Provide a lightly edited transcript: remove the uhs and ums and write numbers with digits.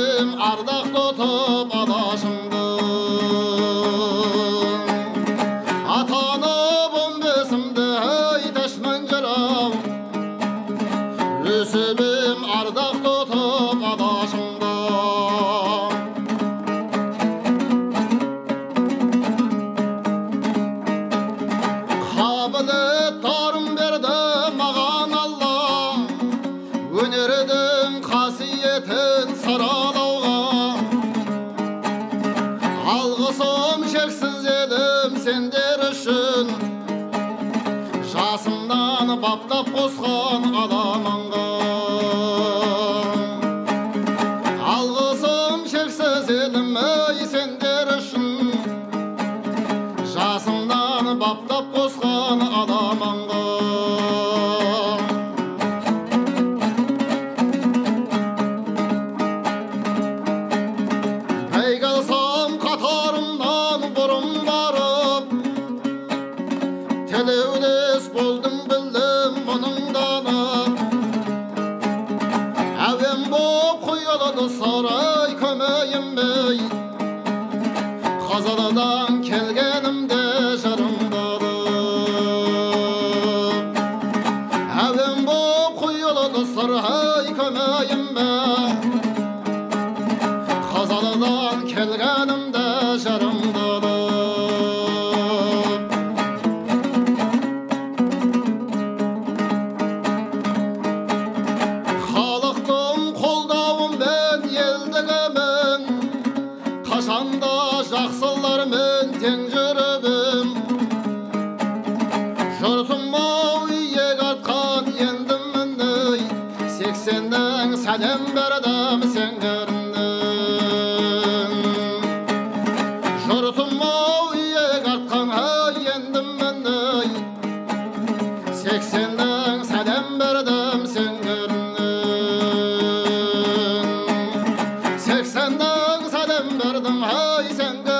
Yüzübüm ardaq tutup adaşımdı. Atanıbım besimdi hey teşmenceram. Yüzübüm ardaq tutup adaşımdı. Kabilit tarım berdi mağan Allah. Önerdin kasiyetin saralauğa. Algısım çeksiz edim sender üçün. Жасымдан баптап қосқан адамыңға. Алғысым шексіз едім ей сендер үшін. Жасымдан баптап қосқан адамыңға. Бәйгалсам қатарымнан бұрын барып, телеулес болдым білдім мұныңданып. Әуен боп құйылады сарай көмейімбей. Қазаладан келгенімде жарымдадым. Әуен боп құйылады сарай көмейімбей. Қазаладан келгенімде жарымдадым. Қашанда жақсылармен тең жүрібім. Жұртым-ау иек артқан ендім мінді. 80-нің сәлем бердім сеңдердің. Жұртым-ау иек артқан ендім мінді. 80-нің сәлем бердім сеңдердің. 80-нің сәлем бердім ай сеңдердің.